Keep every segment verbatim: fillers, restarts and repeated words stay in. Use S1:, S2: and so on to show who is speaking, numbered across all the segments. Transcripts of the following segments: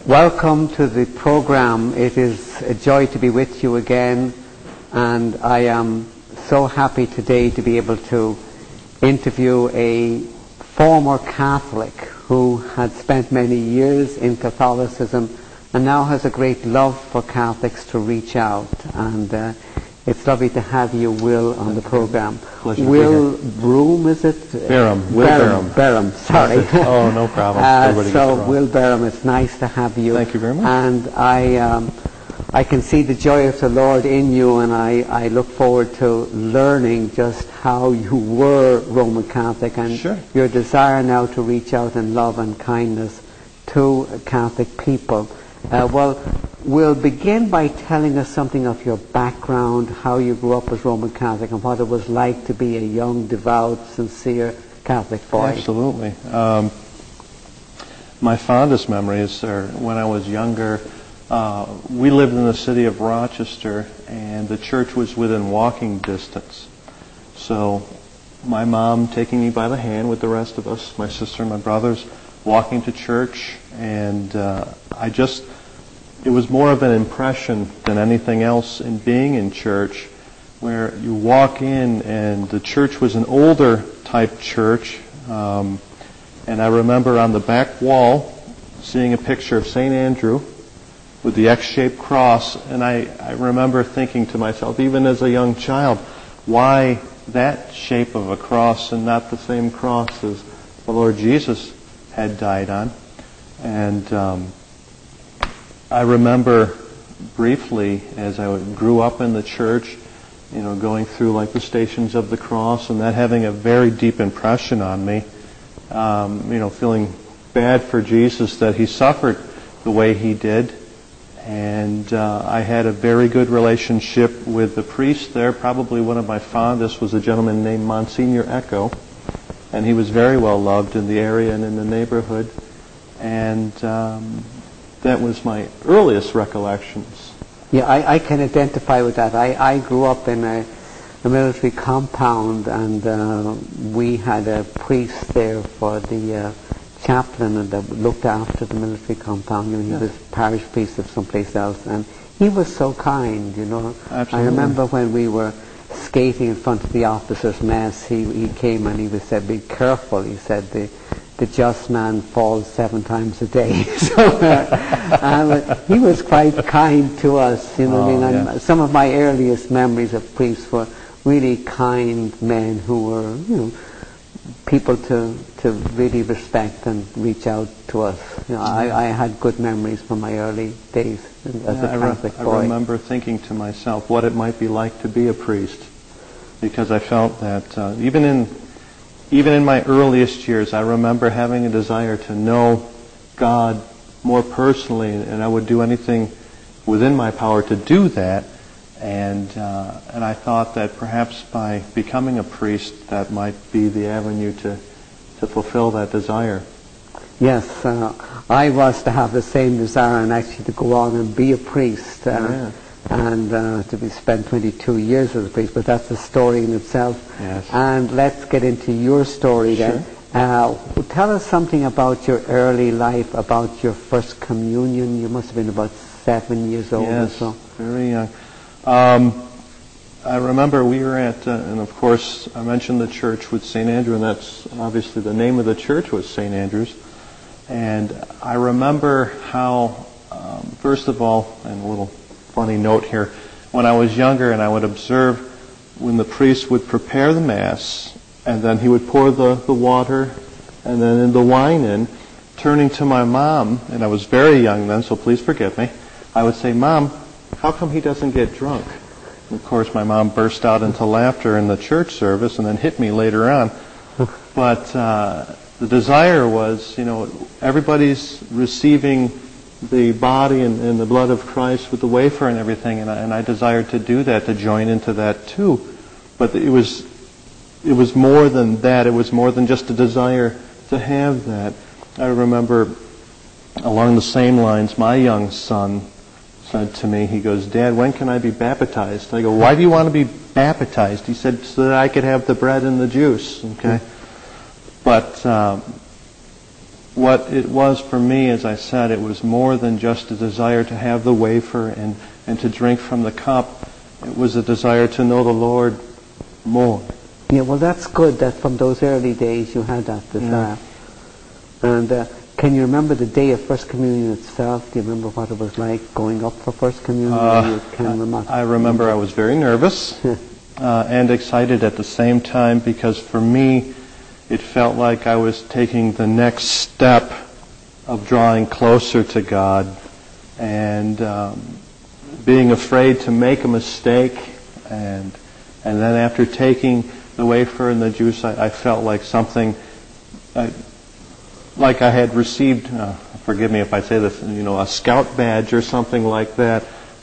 S1: welcome to the program. It is a joy to be with you again, and I am so happy today to be able to interview a former Catholic who had spent many years in Catholicism and now has a great love for Catholics to reach out. And uh, it's lovely to have you, Will, on the program.
S2: Pleasure
S1: Will Broom, is it?
S2: Barham. Will Barham.
S1: Barham, sorry.
S2: Oh, no problem.
S1: uh, so, Will Barham, it's nice to have you.
S2: Thank you very much.
S1: And I, um, I can see the joy of the Lord in you, and I, I look forward to learning just how you were Roman Catholic and
S2: sure.
S1: your desire now to reach out in love and kindness to Catholic people. Uh, well, we'll begin by telling us something of your background, how you grew up as Roman Catholic, and what it was like to be a young, devout, sincere Catholic boy.
S2: Absolutely. Um, my fondest memories are when I was younger. Uh, we lived in the city of Rochester, and the church was within walking distance. So my mom taking me by the hand with the rest of us, my sister and my brothers, walking to church, and uh, I just, it was more of an impression than anything else in being in church, where you walk in and the church was an older type church, um, and I remember on the back wall seeing a picture of Saint Andrew with the X-shaped cross, and I, I remember thinking to myself, even as a young child, why that shape of a cross and not the same cross as the Lord Jesus had died on. And um, I remember briefly, as I grew up in the church, you know, going through like the Stations of the Cross, and that having a very deep impression on me. Um, you know, feeling bad for Jesus that he suffered the way he did. And uh, I had a very good relationship with the priest there. Probably one of my fondest was a gentleman named Monsignor Echo. And he was very well loved in the area and in the neighborhood. And um, that was my earliest recollections.
S1: Yeah, I, I can identify with that. I, I grew up in a, a military compound, and uh, we had a priest there for the uh, chaplain that looked after the military compound. You know, he yeah. was parish priest of someplace else, and he was so kind, you know.
S2: Absolutely.
S1: I remember when we were skating in front of the officers' mess, he, he came and he was said, "Be careful," he said, the the just man falls seven times a day. So uh, um, he was quite kind to us, you know.
S2: Oh,
S1: I mean,
S2: yeah.
S1: some of my earliest memories of priests were really kind men who were, you know, people to to really respect and reach out to us. You know, I, I had good memories from my early days as
S2: yeah,
S1: a Catholic
S2: I, re-
S1: boy.
S2: I remember thinking to myself what it might be like to be a priest, because I felt that uh, even in even in my earliest years, I remember having a desire to know God more personally, and I would do anything within my power to do that. And uh, and I thought that perhaps by becoming a priest, that might be the avenue to to fulfill that desire.
S1: Yes, uh, I was to have the same desire and actually to go on and be a priest, uh,
S2: yeah.
S1: and uh, to be spent twenty-two years as a priest. But that's a story in itself.
S2: Yes.
S1: And let's get into your story then.
S2: Sure.
S1: Uh, tell us something about your early life, about your first communion. You must have been about seven years old
S2: yes,
S1: or so.
S2: Very young. Um, I remember we were at, uh, and of course I mentioned the church with Saint Andrew, and that's obviously the name of the church was Saint Andrew's. And I remember how, um, first of all, and a little funny note here, when I was younger and I would observe when the priest would prepare the Mass, and then he would pour the, the water and then the wine in, turning to my mom, and I was very young then, so please forgive me, I would say, "Mom, how come he doesn't get drunk?" And of course, my mom burst out into laughter in the church service and then hit me later on. But uh, the desire was, you know, everybody's receiving the body and, and the blood of Christ with the wafer and everything, and I, and I desired to do that, to join into that too. But it was, it was more than that. It was more than just a desire to have that. I remember along the same lines, my young son said to me, he goes, "Dad, when can I be baptized?" I go, "Why do you want to be baptized?" He said, "So that I could have the bread and the juice." Okay. But um, what it was for me, as I said, it was more than just a desire to have the wafer and, and to drink from the cup. It was a desire to know the Lord more.
S1: Yeah, well, that's good that from those early days you had that desire. Yeah. And uh, can you remember the day of First Communion itself? Do you remember what it was like going up for First Communion?
S2: Uh,
S1: you can remember?
S2: I remember I was very nervous uh, and excited at the same time, because for me it felt like I was taking the next step of drawing closer to God and um, being afraid to make a mistake. And and then after taking the wafer and the juice, I, I felt like something, I, like I had received, uh, forgive me if I say this, you know, a scout badge or something like that,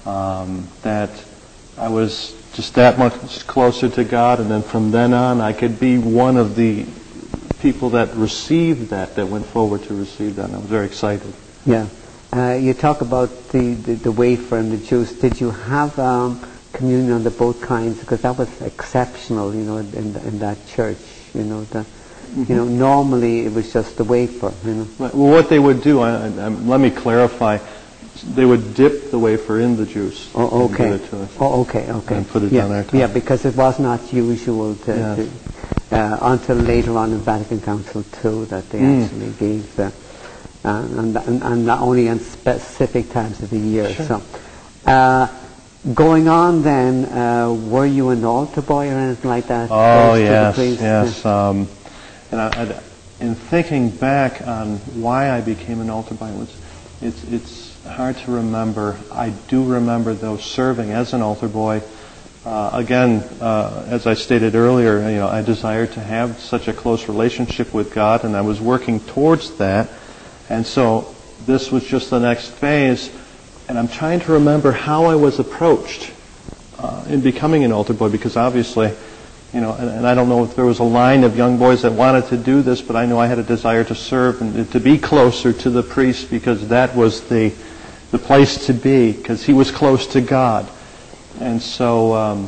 S2: um, that I was just that much closer to God, and then from then on I could be one of the people that received that, that went forward to receive that, and I was very excited.
S1: Yeah. Uh, you talk about the, the, the wafer and the juice. Did you have um, communion under both kinds? Because that was exceptional, you know, in, in that church. You know, the, mm-hmm. you know, normally it was just the wafer. You know.
S2: Right. Well, what they would do, I, I, let me clarify. They would dip the wafer in the juice.
S1: Oh, okay.
S2: And give it to us.
S1: Oh, okay, okay.
S2: And put it
S1: yeah.
S2: down there.
S1: Yeah, because it was not usual to,
S2: yeah.
S1: to uh, until later on in Vatican Council two that they mm. actually gave the. Uh, and, and, and not only on specific times of the year.
S2: Sure.
S1: So, uh, going on then, uh, were you an altar boy or anything like that?
S2: Oh yes, yes. Um, and I, I, in thinking back on why I became an altar boy, it was, it's it's hard to remember. I do remember though serving as an altar boy. Uh, again, uh, as I stated earlier, you know, I desired to have such a close relationship with God, and I was working towards that. And so this was just the next phase, and I'm trying to remember how I was approached uh, in becoming an altar boy, because obviously, you know, and, and I don't know if there was a line of young boys that wanted to do this, but I know I had a desire to serve and to be closer to the priest, because that was the the place to be, because he was close to God. And so um,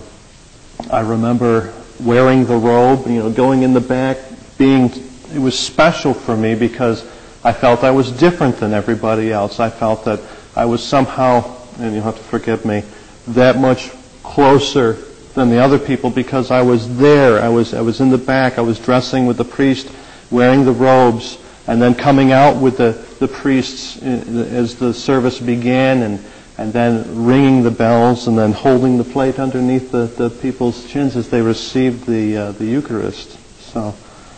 S2: I remember wearing the robe, you know, going in the back, being, it was special for me because I felt I was different than everybody else. I felt that I was somehow, and you'll have to forgive me, that much closer than the other people because I was there. I was I was in the back. I was dressing with the priest, wearing the robes, and then coming out with the, the priests as the service began, and, and then ringing the bells, and then holding the plate underneath the, the people's chins as they received the uh, the Eucharist. So.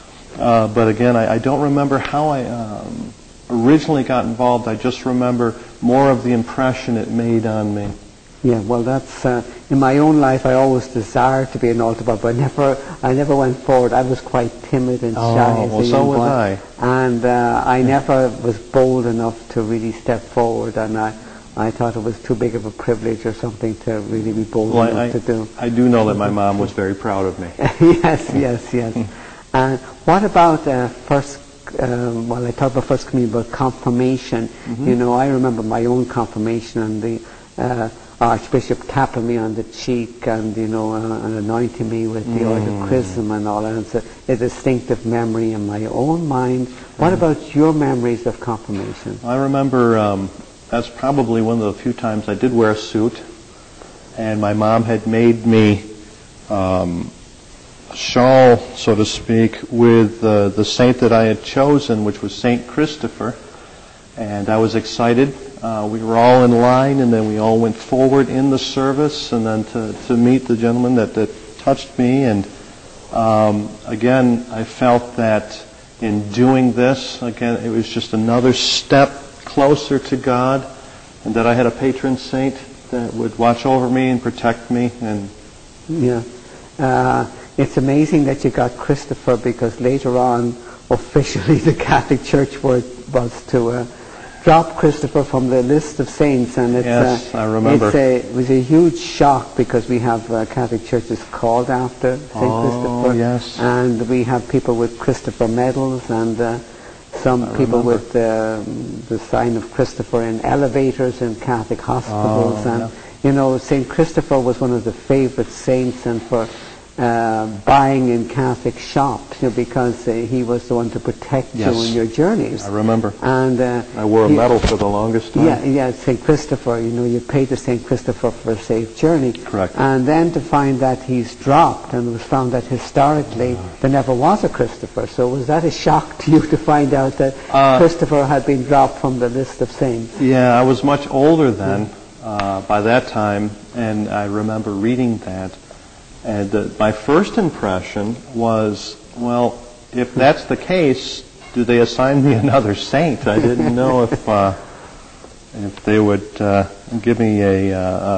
S2: Uh, but again, I, I don't remember how I um, originally got involved. I just remember more of the impression it made on me.
S1: Yeah, well, that's uh, in my own life. I always desired to be an altar boy, but I never, I never went forward. I was quite timid and shy.
S2: Oh,
S1: as
S2: well,
S1: a
S2: so
S1: young
S2: was
S1: boy.
S2: I.
S1: And uh, I never was bold enough to really step forward, and I, I thought it was too big of a privilege or something to really be bold
S2: well,
S1: enough
S2: I,
S1: to do.
S2: I do know that my mom was very proud of me.
S1: yes, yes, yes. And what about uh, first, um, well, I talked about first communion, but confirmation. Mm-hmm. You know, I remember my own confirmation, and the uh, Archbishop tapping me on the cheek and, you know, uh, and anointing me with the mm. oil of chrism and all that. And it's a, a distinctive memory in my own mind. What mm. about your memories of confirmation?
S2: I remember um, that's probably one of the few times I did wear a suit, and my mom had made me um, shawl, so to speak, with uh, the saint that I had chosen, which was Saint Christopher. And I was excited. Uh, we were all in line, and then we all went forward in the service, and then to, to meet the gentleman that, that touched me. And um, again, I felt that in doing this, again, it was just another step closer to God, and that I had a patron saint that would watch over me and protect me. And
S1: yeah. Uh, It's amazing that you got Christopher, because later on, officially, the Catholic Church was, was to uh, drop Christopher from the list of saints, and it's,
S2: yes,
S1: uh,
S2: I remember.
S1: It's a, it was a huge shock, because we have uh, Catholic churches called after Saint
S2: oh,
S1: Christopher,
S2: yes.
S1: and we have people with Christopher medals, and uh, some
S2: I
S1: people
S2: remember.
S1: with uh, the sign of Christopher in elevators in Catholic hospitals,
S2: oh,
S1: and
S2: yeah.
S1: you know, Saint Christopher was one of the favorite saints, and for uh, buying in Catholic shops, you know, because uh, he was the one to protect
S2: Yes.
S1: you in your journeys.
S2: I remember.
S1: And uh,
S2: I wore a
S1: he-
S2: medal for the longest time.
S1: Yeah, yeah, Saint Christopher. You know, you pay to Saint Christopher for a safe journey.
S2: Correct.
S1: And then to find that he's dropped, and it was found that historically there never was a Christopher. So was that a shock to you to find out that
S2: Uh,
S1: Christopher had been dropped from the list of saints?
S2: Yeah, I was much older then, uh, by that time, and I remember reading that. And uh, my first impression was, well, if that's the case, do they assign me another saint? I didn't know if uh, if they would uh, give me a,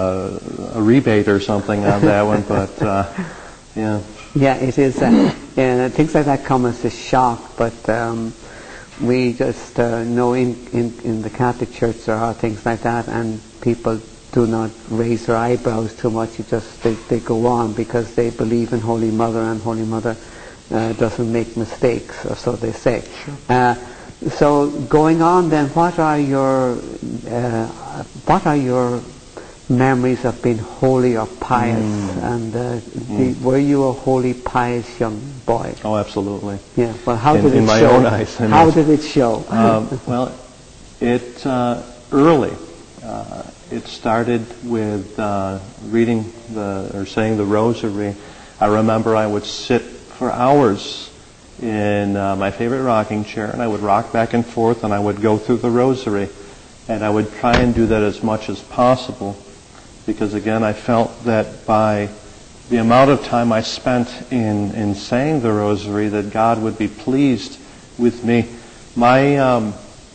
S2: uh, a rebate or something on that one, but uh, yeah.
S1: Yeah, it is. Uh, yeah, things like that come as a shock, but um, we just uh, know in, in, in the Catholic Church there are things like that, and people do not raise their eyebrows too much. You just they, they go on because they believe in Holy Mother, and Holy Mother uh, doesn't make mistakes, or so they say.
S2: Sure.
S1: Uh, so going on, then, what are your uh, what are your memories of being holy or pious?
S2: Mm.
S1: And uh, the, were you a holy, pious young boy?
S2: Oh, absolutely.
S1: Yeah. Well, how
S2: In-
S1: did it
S2: in my
S1: show?
S2: own eyes, I
S1: How
S2: mean.
S1: did it show?
S2: Um, well, it uh, early. Uh, it started with uh, reading the or saying the Rosary. I remember I would sit for hours in uh, my favorite rocking chair, and I would rock back and forth, and I would go through the Rosary, and I would try and do that as much as possible, because again, I felt that by the amount of time I spent in in saying the Rosary, that God would be pleased with me. My um,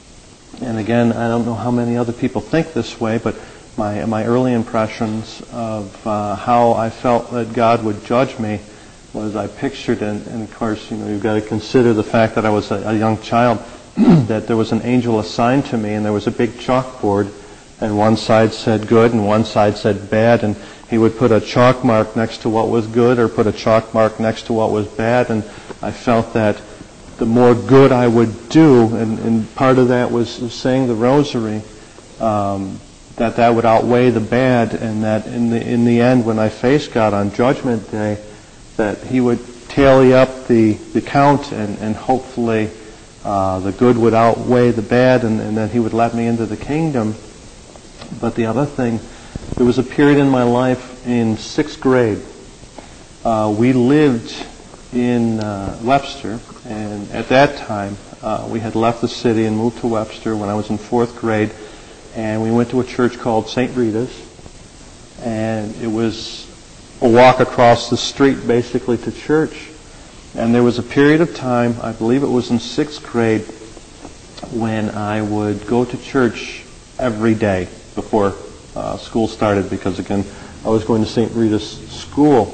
S2: And again, I don't know how many other people think this way, but my my early impressions of uh, how I felt that God would judge me was I pictured, and, and of course, you know, you've got to consider the fact that I was a, a young child, that there was an angel assigned to me, and there was a big chalkboard, and one side said good, and one side said bad, and he would put a chalk mark next to what was good, or put a chalk mark next to what was bad, and I felt that the more good I would do, and, and part of that was saying the Rosary, um, that that would outweigh the bad, and that in the in the end, when I faced God on Judgment Day, that He would tally up the, the count, and, and hopefully uh, the good would outweigh the bad, and, and then He would let me into the kingdom. But the other thing, there was a period in my life in sixth grade. Uh, we lived in uh, Webster, and at that time uh, we had left the city and moved to Webster when I was in fourth grade, and we went to a church called Saint Rita's, and it was a walk across the street basically to church. And there was a period of time, I believe it was in sixth grade, when I would go to church every day before uh, school started, because again I was going to Saint Rita's school.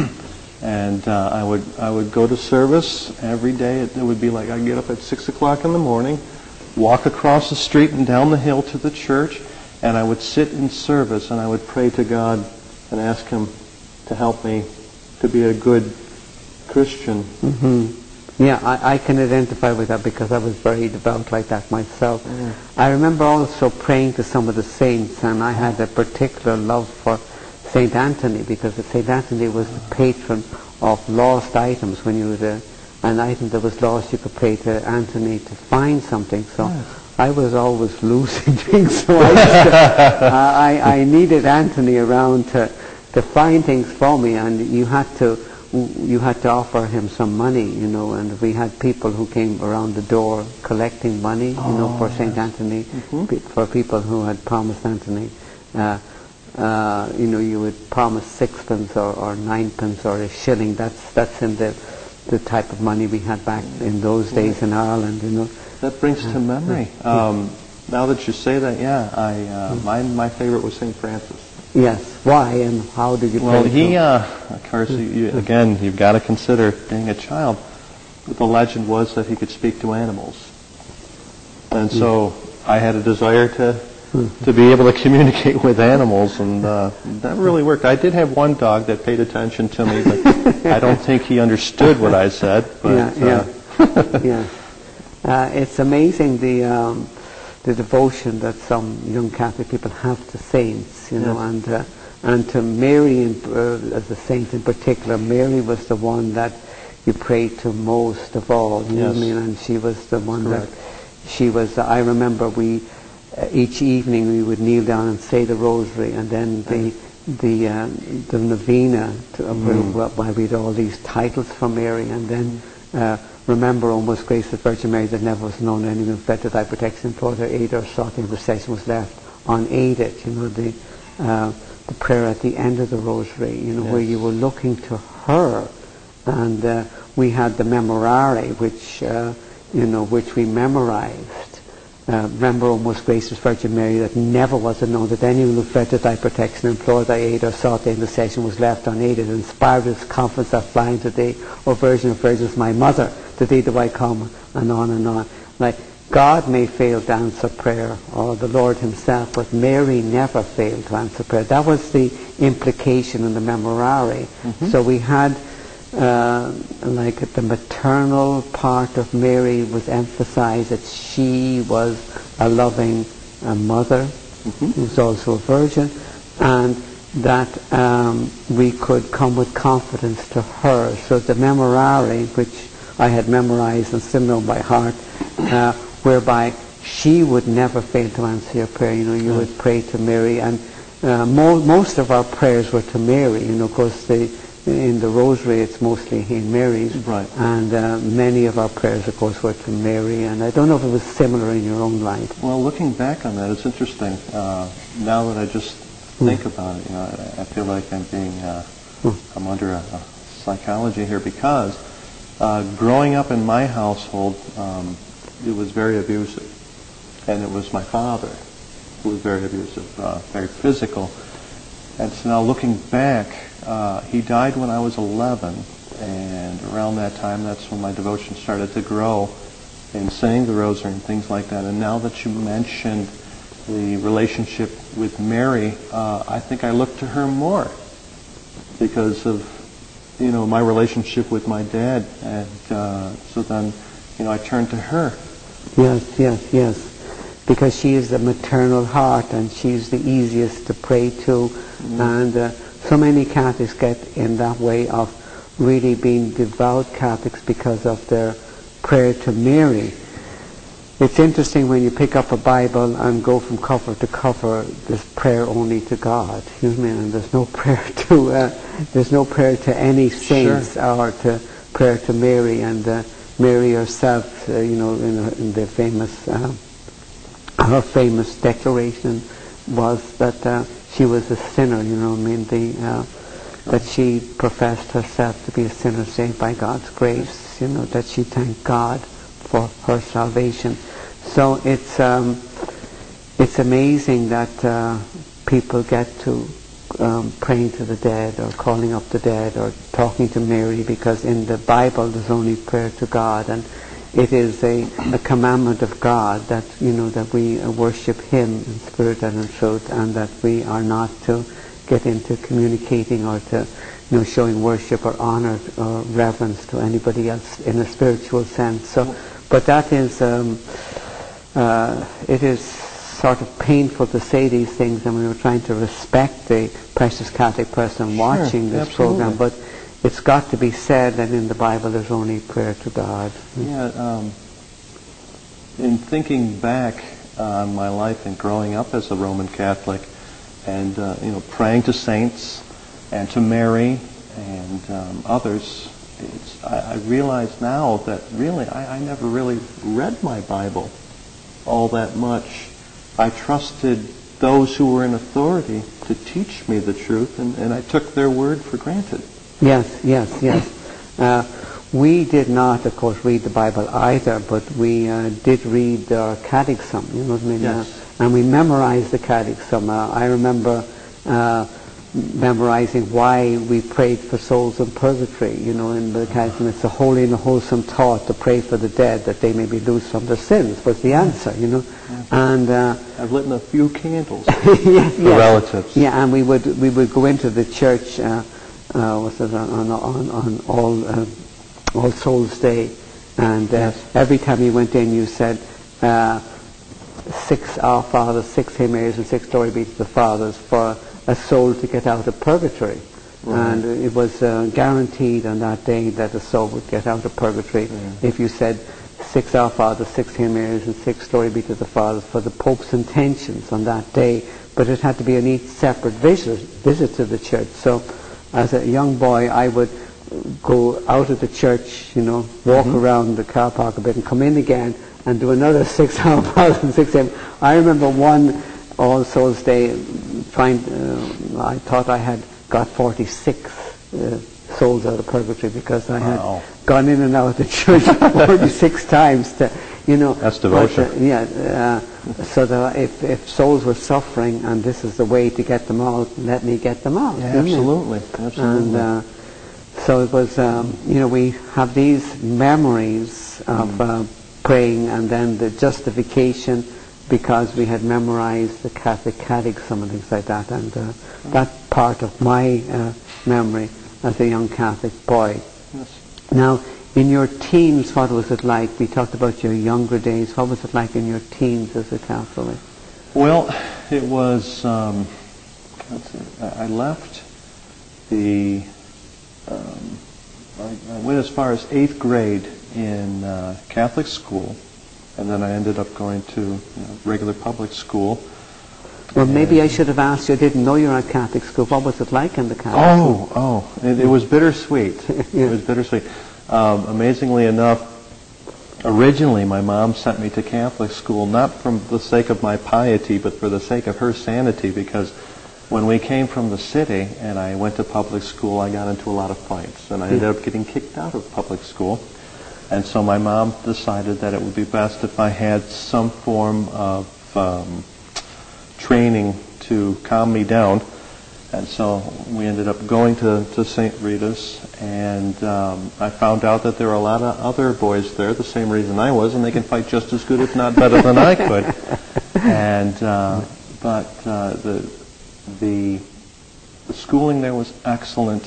S2: And uh, I would I would go to service every day. It, it would be like I'd get up at six o'clock in the morning, walk across the street and down the hill to the church, and I would sit in service and I would pray to God and ask Him to help me to be a good Christian.
S1: Mm-hmm. Yeah, I, I can identify with that because I was very devout like that myself.
S2: Mm.
S1: I remember also praying to some of the saints, and I had a particular love for Saint Anthony, because Saint Anthony was the patron of lost items. When you had a, an item that was lost, you could pray to Anthony to find something. So
S2: Yes.
S1: I was always losing things, so I, used to, uh, I, I needed Anthony around to, to find things for me, and you had to you had to offer him some money, you know, and we had people who came around the door collecting money, you know, for Saint Anthony,
S2: Mm-hmm.
S1: pe- for people who had promised Anthony. Uh, Uh, you know, you would promise sixpence or, or ninepence or a shilling. That's that's in the the type of money we had back in those days in Ireland. You know.
S2: That brings to memory. Um, now that you say that, yeah, I uh, my my favorite was Saint Francis.
S1: Yes. Why and how did you?
S2: Well,
S1: pray
S2: he,
S1: to him?
S2: uh, of course, you, you, again, you've got to consider being a child. The legend was that he could speak to animals, and so I had a desire to. to be able to communicate with animals, and uh, that really worked. I did have one dog that paid attention to me, but I don't think he understood what I said. But,
S1: yeah, yeah,
S2: uh,
S1: yeah. Uh, it's amazing the um, the devotion that some young Catholic people have to saints, you know,
S2: Yes.
S1: and uh, And to Mary, in, uh, as a saint in particular, Mary was the one that you prayed to most of all. You know what I mean? And she was the one that she was. I remember we uh, each evening we would kneel down and say the rosary, and then the the uh, the novena to, mm. where, where we'd all these titles from Mary, and then uh, remember, O most gracious Virgin Mary, that never was known anyone fled to thy protection, implored her aid or sought the intercession was left unaided. You know, the uh, the prayer at the end of the rosary, you know, yes. where you were looking to her. And uh, we had the memorare, which uh, you know, which we memorized. Uh, remember, O most gracious Virgin Mary, that never was it known that anyone who fled to thy protection, implored thy aid, or sought thy intercession was left unaided. Inspired with confidence that flying to thee, O Virgin of Virgins, my mother, to thee do I come, and on and on. Like, God may fail to answer prayer, or the Lord himself, but Mary never failed to answer prayer. That was the implication in the memorare. Mm-hmm. So we had Uh, like the maternal part of Mary was emphasized, that she was a loving uh, mother, mm-hmm. who was also a virgin, and that um, we could come with confidence to her. So the memorare, which I had memorized and still know by heart, uh, whereby she would never fail to answer your prayer. You know, you would pray to Mary, and uh, mo- most of our prayers were to Mary. You know, of course, the in the rosary it's mostly Hail Marys,
S2: right.
S1: and uh, many of our prayers, of course, were to Mary. And I don't know if it was similar in your own life.
S2: Well, looking back on that, it's interesting. Uh, now that I just think mm. about it, you know, I, I feel like I'm being, uh, mm. I'm under a, a psychology here, because uh, growing up in my household, um, it was very abusive, and it was my father who was very abusive, uh, very physical. And so now looking back, Uh, he died when I was eleven, and around that time, that's when my devotion started to grow in saying the rosary and things like that. And now that you mentioned the relationship with Mary, uh, I think I look to her more because of, you know, my relationship with my dad. And uh, so then, you know, I turned to her.
S1: Yes, yes, yes. Because she is the maternal heart, and she's the easiest to pray to. Mm. And uh, so many Catholics get in that way of really being devout Catholics because of their prayer to Mary. It's interesting when you pick up a Bible and go from cover to cover, there's prayer only to God. You know what I mean? And there's no prayer to uh, there's no prayer to any saints, sure. or to prayer to Mary. And uh, Mary herself, uh, you know, in, in the famous uh, her famous declaration was that. Uh, She was a sinner, you know what I mean, the, uh, that she professed herself to be a sinner saved by God's grace, you know, that she thanked God for her salvation. So it's um, it's amazing that uh, people get to um, praying to the dead, or calling up the dead, or talking to Mary, because in the Bible there's only prayer to God, and it is a, a commandment of God that, you know, that we uh, worship him in spirit and in truth, and that we are not to get into communicating or to, you know, showing worship or honor or reverence to anybody else in a spiritual sense. So, but that is, um, uh, it is sort of painful to say these things, and we were trying to respect the precious Catholic person watching
S2: sure,
S1: this
S2: absolutely.
S1: program, but it's got to be said that in the Bible there's only prayer to God.
S2: Yeah, um, in thinking back on my life and growing up as a Roman Catholic, and uh, you know, praying to saints and to Mary and um, others, it's, I, I realize now that really I, I never really read my Bible all that much. I trusted those who were in authority to teach me the truth, and, and I took their word for granted.
S1: Yes, yes, yes. Uh, we did not, of course, read the Bible either, but we uh, did read our catechism, you know what I mean?
S2: Yes.
S1: Uh, and we memorized the catechism. Uh, I remember uh, memorizing why we prayed for souls in purgatory, you know, in the catechism. It's a holy and a wholesome thought to pray for the dead, that they may be loosed from their sins, was the answer, you know.
S2: Yes.
S1: And uh,
S2: I've lit a few candles
S1: yes,
S2: for
S1: yes.
S2: relatives.
S1: Yeah, and we would we would go into the church. Uh, Uh, was it on, on, on all uh, All Souls Day, and uh, yes. every time you went in, you said uh, six Our Fathers, six Hail Marys, and six Glory be to the Fathers for a soul to get out of purgatory. Right. And it was uh, guaranteed on that day that a soul would get out of purgatory yeah. if you said six Our Fathers, six Hail Marys, and six Glory be to the Fathers for the Pope's intentions on that day. But it had to be on each separate visit, visit to the church. So as a young boy, I would go out of the church, you know, walk mm-hmm. around the car park a bit and come in again and do another six Our Fathers and six Hail Marys. I remember one All Souls Day, trying, uh, I thought I had got forty-six uh, souls out of purgatory because I wow. had gone in and out of the church forty-six times to, you know.
S2: That's devotion.
S1: But, uh, yeah, uh, so that if, if souls were suffering and this is the way to get them out, let me get them out.
S2: Yeah, absolutely, it? absolutely.
S1: And uh, so it was, um, you know, we have these memories of mm. uh, praying, and then the justification because we had memorized the Catholic Catechism and things like that, and uh, that's part of my uh, memory as a young Catholic boy.
S2: Yes.
S1: Now, in your teens, what was it like? We talked about your younger days. What was it like in your teens as a Catholic?
S2: Well, it was, um, let's see, I left the, um, I, I went as far as eighth grade in uh, Catholic school, and then I ended up going to you know, regular public school.
S1: Well, maybe I should have asked you. I didn't know you were at Catholic school. What was it like in the Catholic
S2: oh,
S1: school?
S2: Oh, oh. It, it was bittersweet. yeah. It was bittersweet. Um, amazingly enough, originally my mom sent me to Catholic school not from the sake of my piety, but for the sake of her sanity, because when we came from the city and I went to public school, I got into a lot of fights, and I ended up getting kicked out of public school. And so my mom decided that it would be best if I had some form of um, training to calm me down. And so we ended up going to, to Saint Rita's, and um, I found out that there were a lot of other boys there, the same reason I was, and they can fight just as good, if not better than I could. And uh, but uh, the, the the schooling there was excellent.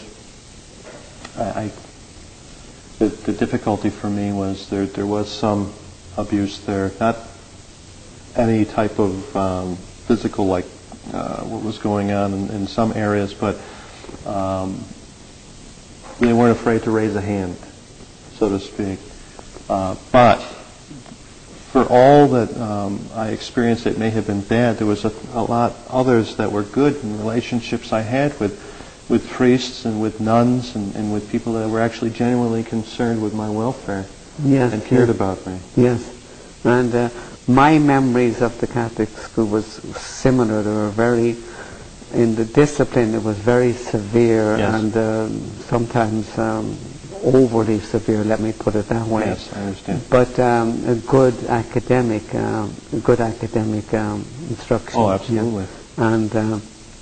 S2: I, I The, the difficulty for me was there there was some abuse there, not any type of um, physical like uh, what was going on in, in some areas, but um, they weren't afraid to raise a hand, so to speak. Uh, but for all that um, I experienced that may have been bad, there was a, a lot others that were good in relationships I had with with priests and with nuns and, and with people that were actually genuinely concerned with my welfare
S1: yes,
S2: and cared
S1: yes.
S2: about me.
S1: Yes. And uh, my memories of the Catholic school was similar. They were very, in the discipline, it was very severe
S2: yes.
S1: and uh, sometimes um, overly severe, let me put it that way.
S2: Yes, I understand.
S1: But um, a good academic, um, good academic um, instruction.
S2: Oh, absolutely.
S1: Yeah. And uh,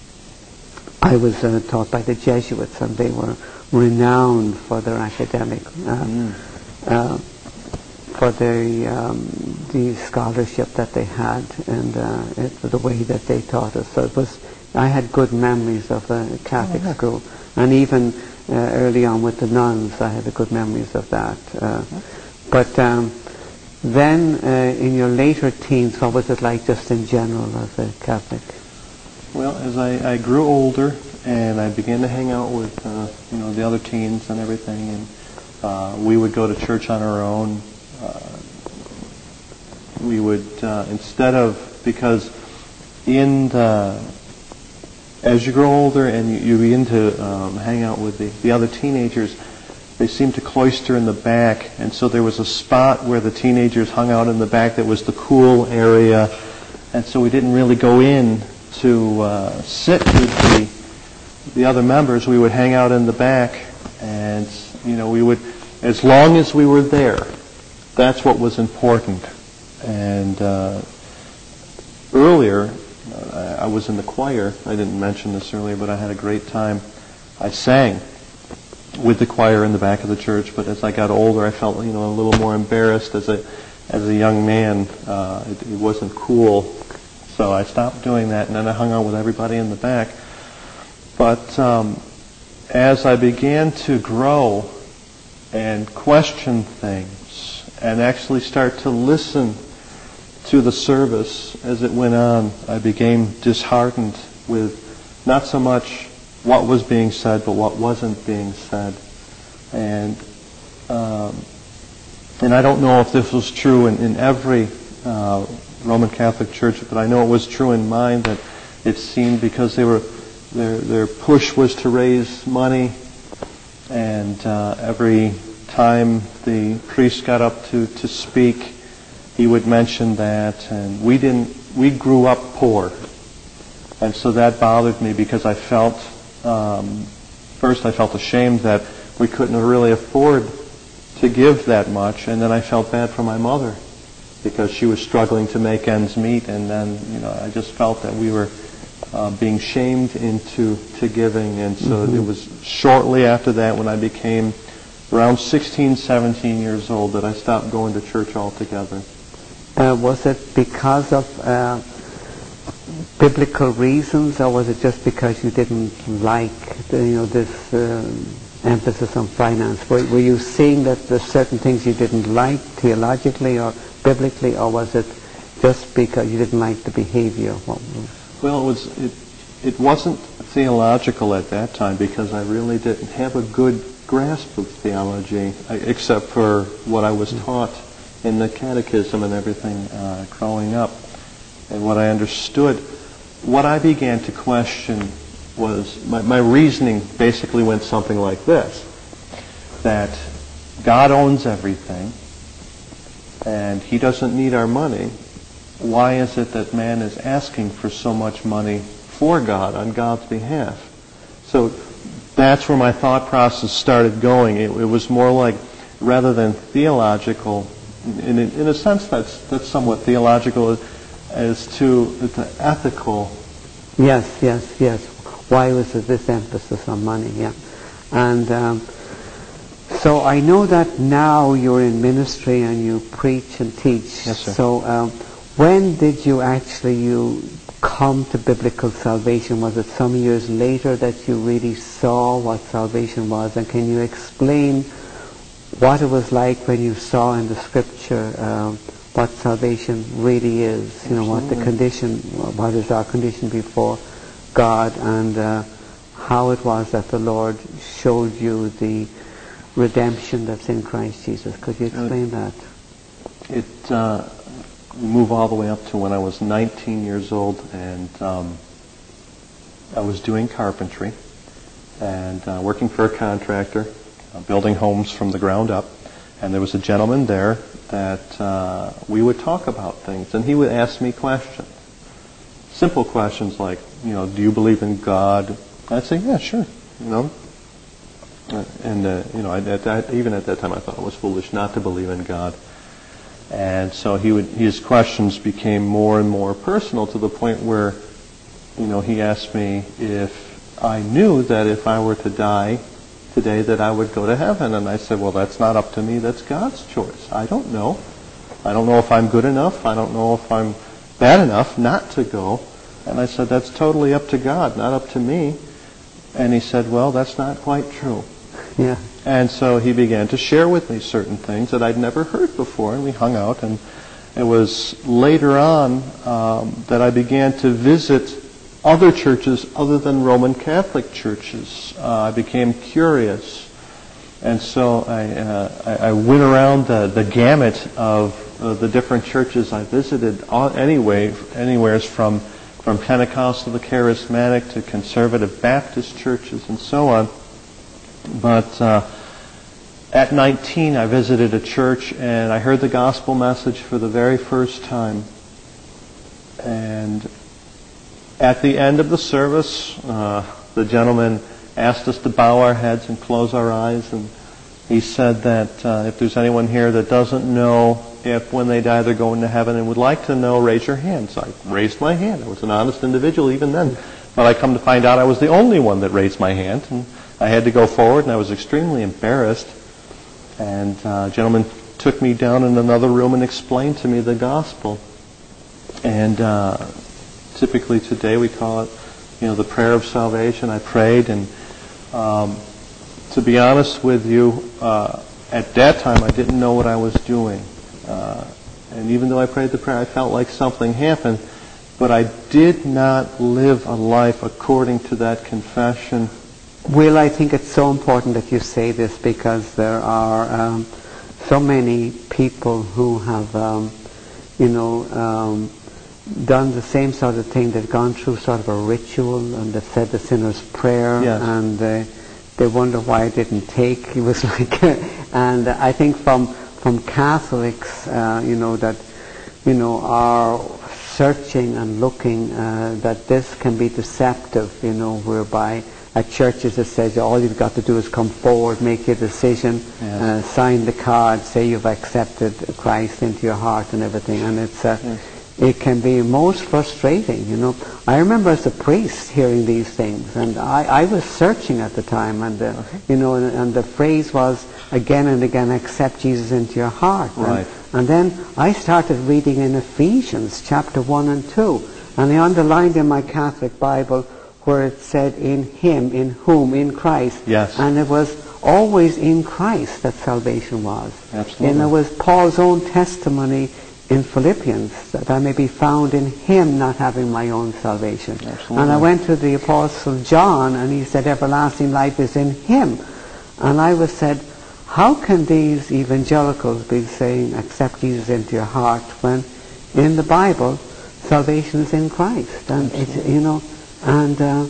S1: I was uh, taught by the Jesuits, and they were renowned for their academic, uh, mm. uh, for the um, the scholarship that they had, and uh, it, the way that they taught us. So it was. I had good memories of the Catholic oh, yeah. school, and even uh, early on with the nuns, I had good memories of that. Uh, but um, then, uh, in your later teens, what was it like, just in general, as a Catholic?
S2: Well, as I, I grew older and I began to hang out with uh, you know the other teens and everything, and uh, we would go to church on our own. Uh, we would uh, instead of because in the as you grow older and you, you begin to um, hang out with the, the other teenagers, they seem to cloister in the back, and so there was a spot where the teenagers hung out in the back that was the cool area, and so we didn't really go in to uh, sit with the the other members. We would hang out in the back, and you know we would, as long as we were there, that's what was important. And uh, earlier, uh, I was in the choir. I didn't mention this earlier, but I had a great time. I sang with the choir in the back of the church. But as I got older, I felt you know a little more embarrassed as a as a young man. Uh, it, it wasn't cool. So I stopped doing that, and then I hung out with everybody in the back. But um, as I began to grow and question things and actually start to listen to the service as it went on, I became disheartened with not so much what was being said, but what wasn't being said. And um, and I don't know if this was true in, in every uh, Roman Catholic church, but I know it was true in mine, that it seemed because they were their their push was to raise money, and uh, every time the priest got up to, to speak, he would mention that, and we didn't we grew up poor, and so that bothered me because I felt um, first I felt ashamed that we couldn't really afford to give that much, and then I felt bad for my mother because she was struggling to make ends meet, and then you know I just felt that we were uh, being shamed into to giving, and so mm-hmm. it was shortly after that, when I became around sixteen, seventeen years old, that I stopped going to church altogether.
S1: Uh, was it because of uh, biblical reasons, or was it just because you didn't like the, you know this uh, emphasis on finance? Were, were you seeing that there's certain things you didn't like theologically or biblically, or was it just because you didn't like the behavior? What,
S2: well, it was it, it wasn't theological at that time because I really didn't have a good grasp of theology, except for what I was taught in the catechism and everything uh, growing up, and what I understood. What I began to question was, my, my reasoning basically went something like this, that God owns everything, and He doesn't need our money. Why is it that man is asking for so much money for God on God's behalf? So that's where my thought process started going. It, it was more like, rather than theological, in, in a sense that's that's somewhat theological, as, as to the ethical.
S1: Yes, yes, yes. Why was it this emphasis on money? Yeah. And um, so I know that now you're in ministry and you preach and teach.
S2: Yes, sir.
S1: So um, when did you actually you come to biblical salvation? Was it some years later that you really saw what salvation was? And can you explain what it was like when you saw in the scripture um, what salvation really is? You know, what the condition, what is our condition before God, and uh, how it was that the Lord showed you the redemption that's in Christ Jesus. Could you explain that?
S2: It uh, move all the way up to when I was nineteen years old, and um, I was doing carpentry and uh, working for a contractor, uh, building homes from the ground up. And there was a gentleman there that uh, we would talk about things, and he would ask me questions, simple questions like, you know, do you believe in God? I'd say, yeah, sure, you know. Uh, and uh, you know, I, at that, even at that time, I thought it was foolish not to believe in God. And so he would, his questions became more and more personal, to the point where, you know, he asked me if I knew that if I were to die today that I would go to heaven. And I said, well, that's not up to me, that's God's choice. I don't know. I don't know if I'm good enough. I don't know if I'm bad enough not to go. And I said, that's totally up to God, not up to me. And he said, well, that's not quite true.
S1: Yeah.
S2: And so he began to share with me certain things that I'd never heard before, and we hung out. And it was later on um, that I began to visit other churches other than Roman Catholic churches. Uh, I became curious, and so I, uh, I, I went around the, the gamut of uh, the different churches I visited. All, anyway, anywheres from from Pentecostal to Charismatic to Conservative Baptist churches and so on. But uh, at nineteen, I visited a church and I heard the gospel message for the very first time. And at the end of the service, uh, the gentleman asked us to bow our heads and close our eyes, and he said that uh, if there's anyone here that doesn't know if when they die they're going to heaven and would like to know, raise your hand. So I raised my hand. I was an honest individual even then. But I come to find out I was the only one that raised my hand, and I had to go forward, and I was extremely embarrassed. And uh, a gentleman took me down in another room and explained to me the gospel. And uh, typically today we call it, you know, the prayer of salvation. I prayed, and um, to be honest with you, uh, at that time I didn't know what I was doing. Uh, and even though I prayed the prayer, I felt like something happened. but I did not live a life according to that confession.
S1: Will, I think it's so important that you say this, because there are um, so many people who have, um, you know, um, done the same sort of thing. They've gone through sort of a ritual, and they've said the sinner's prayer,
S2: yes.
S1: and uh, they wonder why it didn't take. It was like, and I think from from Catholics, uh, you know, that you know are searching and looking, uh, that this can be deceptive, you know, whereby at churches it says all you've got to do is come forward, make your decision,
S2: yes.
S1: uh, sign the card, say you've accepted Christ into your heart and everything, and it's uh,
S2: yes.
S1: it can be most frustrating, you know. I remember as a priest hearing these things, and I, I was searching at the time, and uh,
S2: okay.
S1: you know, and, and the phrase was again and again, accept Jesus into your heart.
S2: Right.
S1: And, and then I started reading in Ephesians chapter one and two, and I underlined in my Catholic Bible where it said in Him, in whom, in Christ.
S2: Yes.
S1: And it was always in Christ that salvation was.
S2: Absolutely.
S1: And it was Paul's own testimony in Philippians, that I may be found in Him, not having my own salvation.
S2: Absolutely.
S1: And I went to the Apostle John, and he said everlasting life is in Him. And I was said, how can these evangelicals be saying accept Jesus into your heart when in the Bible salvation is in Christ? And it's, you know, and uh,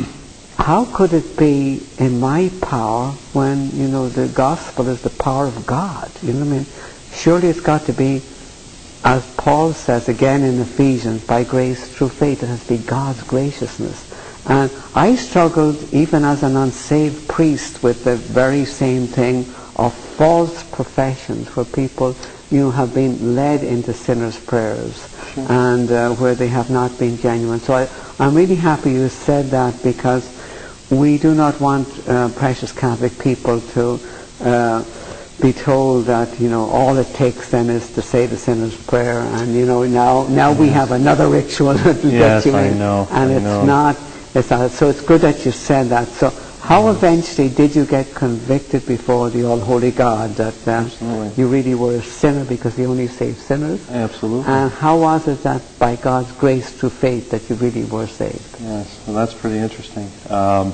S1: how could it be in my power when, you know, the gospel is the power of God? You know what I mean? Surely it's got to be, as Paul says again in Ephesians, by grace through faith. It has to be God's graciousness. And I struggled even as an unsaved priest with the very same thing of false professions where people, you know, have been led into sinners' prayers, sure. and uh, where they have not been genuine. So I, I'm really happy you said that, because we do not want uh, precious Catholic people to uh, be told that, you know, all it takes then is to say the sinner's prayer, and, you know, now now yes. we have another ritual that will
S2: yes,
S1: get you
S2: I
S1: in.
S2: know.
S1: And
S2: I
S1: it's
S2: know.
S1: not, it's not, so it's good that you said that. So how eventually did you get convicted before the All-Holy God that uh, you really were a sinner because He only saved sinners?
S2: Absolutely.
S1: And how was it that by God's grace through faith that you really were saved?
S2: Yes, well, that's pretty interesting. Um,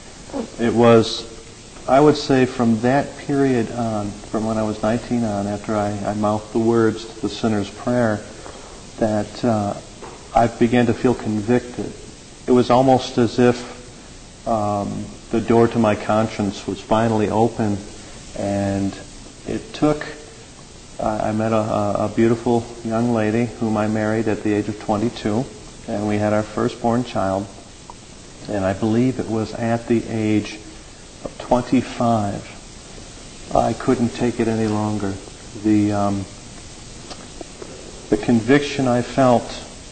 S2: it was, I would say, from that period on, from when I was nineteen on, after I, I mouthed the words to the sinner's prayer, that uh, I began to feel convicted. It was almost as if um, the door to my conscience was finally open, and it took, uh, I met a, a beautiful young lady whom I married at the age of twenty-two, and we had our firstborn child, and I believe it was at the age of twenty-five. I couldn't take it any longer. The, um, the conviction I felt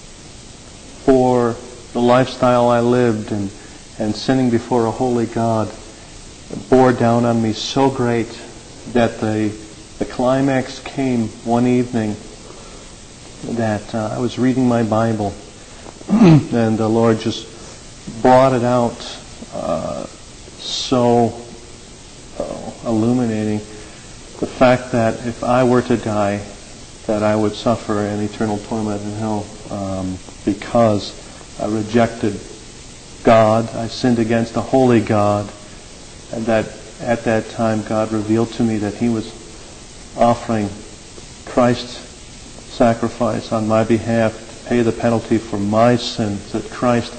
S2: for the lifestyle I lived and and sinning before a holy God bore down on me so great that the the climax came one evening that uh, I was reading my Bible and the Lord just brought it out uh, so uh, illuminating, the fact that if I were to die, that I would suffer an eternal torment in hell um, because I rejected God, I sinned against a holy God, and that at that time God revealed to me that He was offering Christ's sacrifice on my behalf to pay the penalty for my sins, that Christ,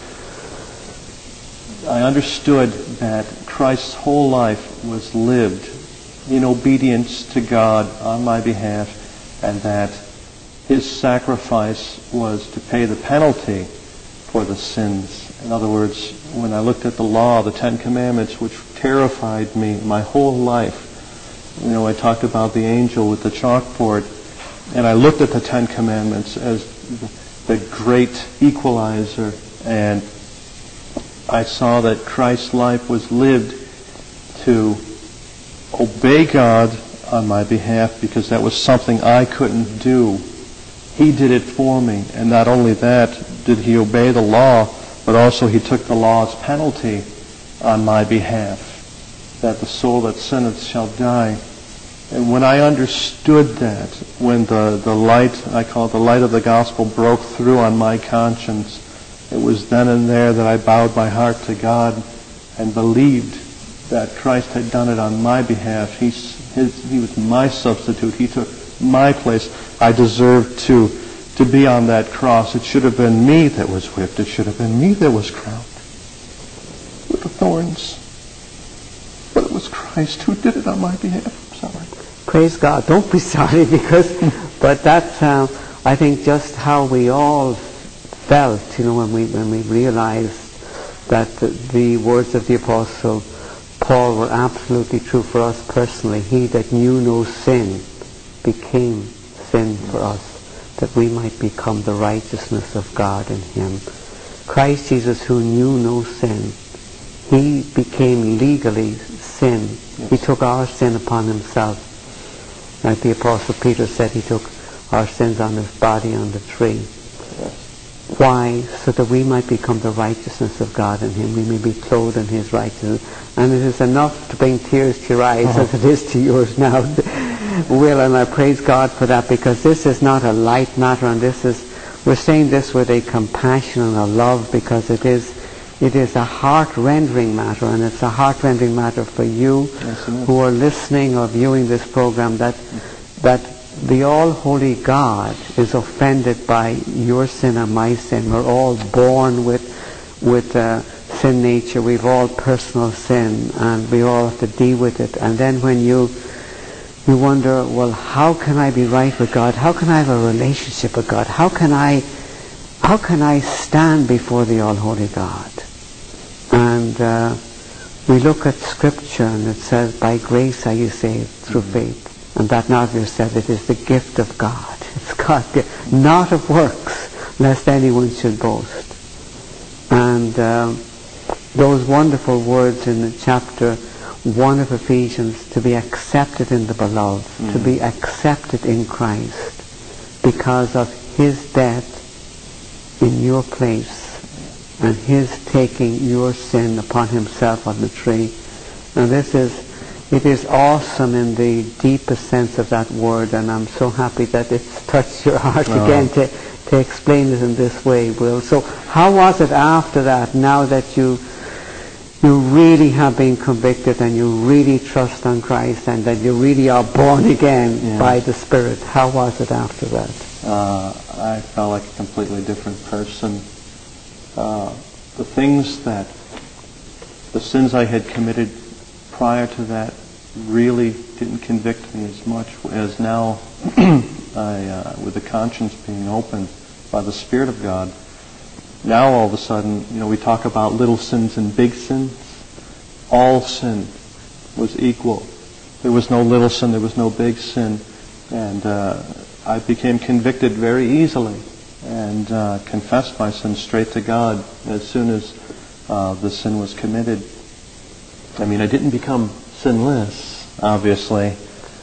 S2: I understood that Christ's whole life was lived in obedience to God on my behalf, and that His sacrifice was to pay the penalty for the sins. In other words, when I looked at the law, the Ten Commandments, which terrified me my whole life, you know, I talked about the angel with the chalkboard, and I looked at the Ten Commandments as the great equalizer, and I saw that Christ's life was lived to obey God on my behalf because that was something I couldn't do. He did it for me, and not only that did He obey the law, but also He took the law's penalty on my behalf, that the soul that sinneth shall die. And when I understood that, when the, the light, I call it the light of the gospel, broke through on my conscience, it was then and there that I bowed my heart to God and believed that Christ had done it on my behalf. He, his, he was my substitute. He took my place. I deserved to, to be on that cross. It should have been me that was whipped. It should have been me that was crowned with the thorns. But it was Christ who did it on my behalf. I'm sorry.
S1: Praise God. Don't be sorry, because, but that's, uh, I think, just how we all felt, you know, when we when we realized that the, the words of the Apostle Paul were absolutely true for us personally. He that knew no sin became sin for us, that we might become the righteousness of God in him. Christ Jesus, who knew no sin, he became legally sin. Yes. He took our sin upon himself. Like the Apostle Peter said, he took our sins on his body on the tree.
S2: Yes.
S1: Why? So that we might become the righteousness of God in him. We may be clothed in his righteousness. And it is enough to bring tears to your eyes uh-huh. as it is to yours now, Will, and I praise God for that, because this is not a light matter, and this is, we're saying this with a compassion and a love, because it is it is a heart-rending matter, and it's a heart-rending matter for you
S2: yes,
S1: who are listening or viewing this program, that that the all-holy God is offended by your sin and my sin. We're all born with with uh, sin nature. We've all personal sin, and we all have to deal with it. And then when you you wonder, well, how can I be right with God? How can I have a relationship with God? How can I how can I stand before the all-holy God? And uh, we look at Scripture, and it says, by grace are you saved through mm-hmm. faith. And that not of yourself, it is the gift of God. It's God's gift, not of works, lest anyone should boast. And um, those wonderful words in chapter one of Ephesians, to be accepted in the beloved, mm-hmm. to be accepted in Christ, because of his death in your place, and his taking your sin upon himself on the tree. And this is, it is awesome in the deepest sense of that word, and I'm so happy that it's touched your heart oh. again to, to explain it in this way, Will. So how was it after that, now that you you really have been convicted and you really trust on Christ and that you really are born again yeah. by the Spirit? How was it after that?
S2: Uh, I felt like a completely different person. Uh, the things that, the sins I had committed prior to that really didn't convict me as much as now, I, uh, with the conscience being opened by the Spirit of God. Now all of a sudden, you know, we talk about little sins and big sins. All sin was equal. There was no little sin, there was no big sin. And uh, I became convicted very easily, and uh, confessed my sin straight to God as soon as uh, the sin was committed. I mean, I didn't become sinless, obviously,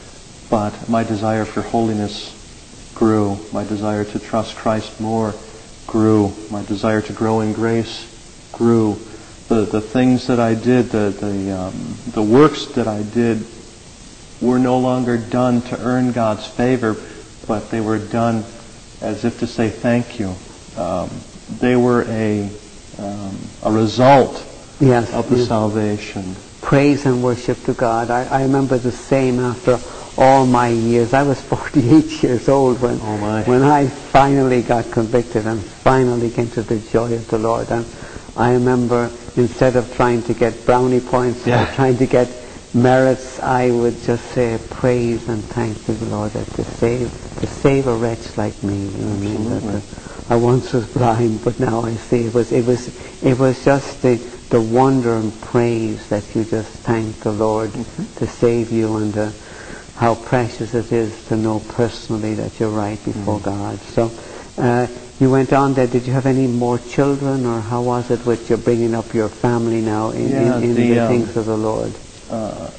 S2: but my desire for holiness grew. My desire to trust Christ more grew. My desire to grow in grace grew. The the things that I did, the the um, the works that I did, were no longer done to earn God's favor, but they were done as if to say thank you. Um, they were a um, a result
S1: yes,
S2: of the
S1: yes.
S2: salvation.
S1: Praise and worship to God. I, I remember the same after all my years. I was forty-eight years old when
S2: oh my.
S1: when I finally got convicted and finally came to the joy of the Lord. And I remember, instead of trying to get brownie points
S2: yeah.
S1: or trying to get merits, I would just say praise and thanks to the Lord that to save to save a wretch like me. You know what I mean? That, uh, I once was blind, but now I see. It was it was it was just the the wonder and praise that you just thank the Lord mm-hmm. to save you, and uh, how precious it is to know personally that you're right before mm-hmm. God. So uh, you went on there. Did you have any more children, or how was it with you bringing up your family now in,
S2: yeah,
S1: in, in
S2: the,
S1: the
S2: um,
S1: things of the Lord?
S2: Uh,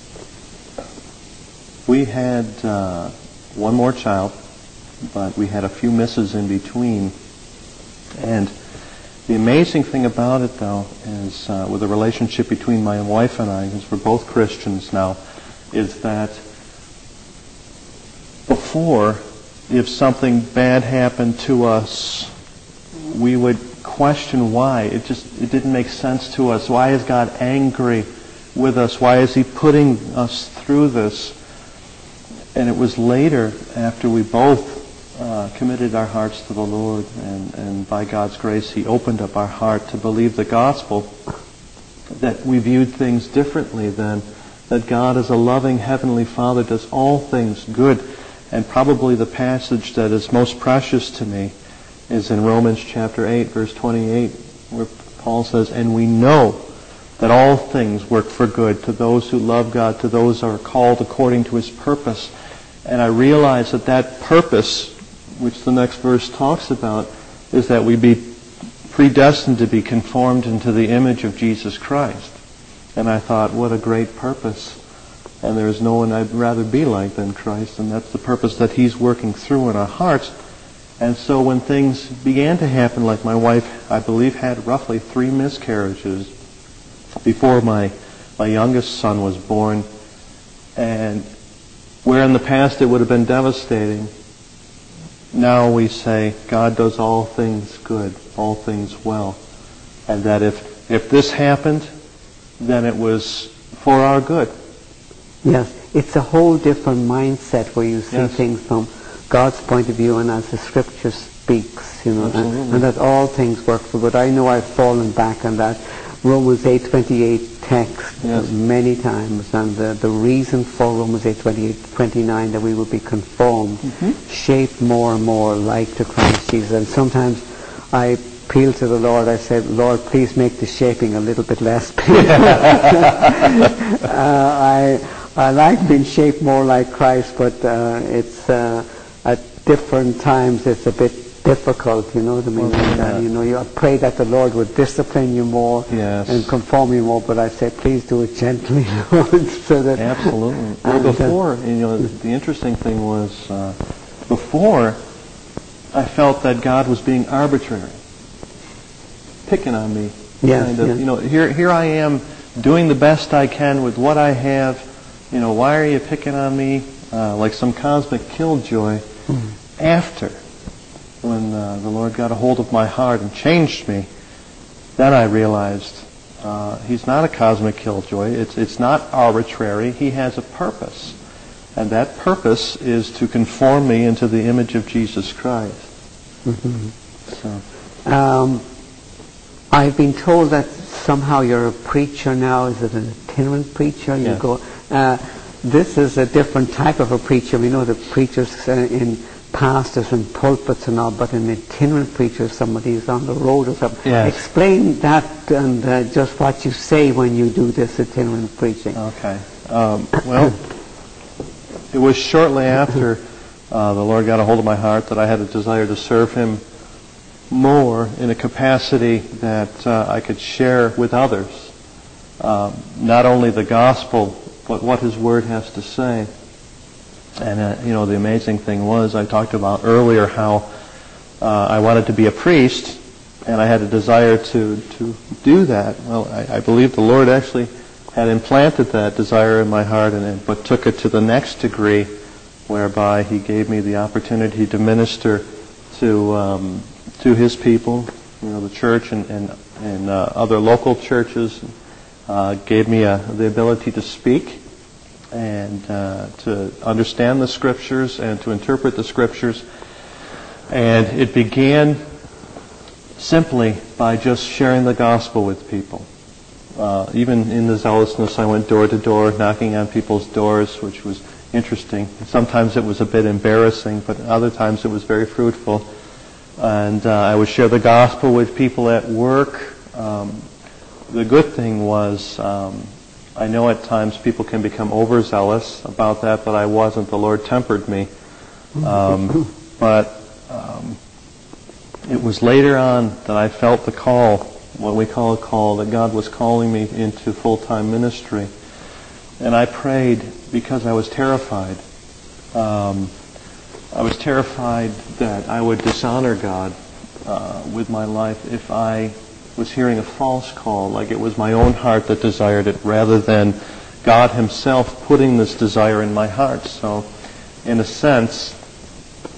S2: we had uh, one more child, but we had a few misses in between. And the amazing thing about it, though, is uh, with the relationship between my wife and I, because we're both Christians now, is that before, if something bad happened to us, we would question why. It just it didn't make sense to us. Why is God angry with us? Why is He putting us through this? And it was later, after we both uh, committed our hearts to the Lord, and, and by God's grace He opened up our heart to believe the gospel, that we viewed things differently then, that God as a loving Heavenly Father does all things good. And probably the passage that is most precious to me is in Romans chapter eight, verse twenty-eight, where Paul says, "And we know that all things work for good to those who love God, to those who are called according to His purpose." And I realize that that purpose, which the next verse talks about, is that we be predestined to be conformed into the image of Jesus Christ. And I thought, what a great purpose. And there is no one I'd rather be like than Christ, and that's the purpose that He's working through in our hearts. And so when things began to happen, like my wife, I believe, had roughly three miscarriages before my, my youngest son was born, and where in the past it would have been devastating, now we say, God does all things good, all things well. And that if, if this happened, then it was for our good.
S1: Yes, it's a whole different mindset where you see
S2: Yes.
S1: things from God's point of view and as the Scripture speaks, you know, and,
S2: Absolutely.
S1: and that all things work for good. I know I've fallen back on that Romans eight twenty-eight text
S2: Yes.
S1: many times, and the, the reason for Romans eight twenty-eight, twenty-nine, that we will be conformed,
S2: Mm-hmm.
S1: shaped more and more like to Christ Jesus. And sometimes I appeal to the Lord. I said, Lord, please make the shaping a little bit less painful. uh, I I like being shaped more like Christ, but uh, it's uh, at different times it's a bit difficult, you know what I mean?
S2: Well,
S1: And,
S2: yeah.
S1: uh, you know, you pray that the Lord would discipline you more
S2: Yes.
S1: and conform you more, but I say, please do it gently, Lord, so that...
S2: Absolutely. Well,
S1: And, uh,
S2: before, you know, the interesting thing was, uh, before, I felt that God was being arbitrary, picking on me.
S1: Yes,
S2: kind of,
S1: yes.
S2: You know, here, here I am doing the best I can with what I have. You know, why are you picking on me? Uh, like some cosmic killjoy.
S1: Mm.
S2: After, when uh, the Lord got a hold of my heart and changed me, then I realized uh, He's not a cosmic killjoy. It's it's not arbitrary. He has a purpose, and that purpose is to conform me into the image of Jesus Christ.
S1: Mhm.
S2: So,
S1: Um, I've been told that somehow you're a preacher now. Is it an itinerant preacher? You
S2: Yes.
S1: go. Uh, this is a different type of a preacher. We know the preachers uh, in pastors and pulpits and all, but an itinerant preacher is somebody who's on the road or something.
S2: Yes.
S1: Explain that and uh, just what you say when you do this itinerant preaching.
S2: okay. Um, well, it was shortly after uh, the Lord got a hold of my heart that I had a desire to serve Him more in a capacity that uh, I could share with others, um, not only the gospel, but what His Word has to say. And, uh, you know, the amazing thing was, I talked about earlier how uh, I wanted to be a priest, and I had a desire to, to do that. Well, I, I believe the Lord actually had implanted that desire in my heart, and it, but took it to the next degree, whereby He gave me the opportunity to minister to um, to His people, you know, the church and and, and uh, other local churches. Uh, gave me uh, the ability to speak and uh, to understand the Scriptures and to interpret the Scriptures. And it began simply by just sharing the gospel with people. Uh, even in the zealousness, I went door to door, knocking on people's doors, which was interesting. Sometimes it was a bit embarrassing, but other times it was very fruitful. And uh, I would share the gospel with people at work. Um, the good thing was, um, I know at times people can become overzealous about that, but I wasn't. The Lord tempered me. Um, but um, it was later on that I felt the call, what we call a call, that God was calling me into full-time ministry. And I prayed because I was terrified. Um, I was terrified that I would dishonor God uh, with my life if I was hearing a false call, like it was my own heart that desired it, rather than God Himself putting this desire in my heart. So, in a sense,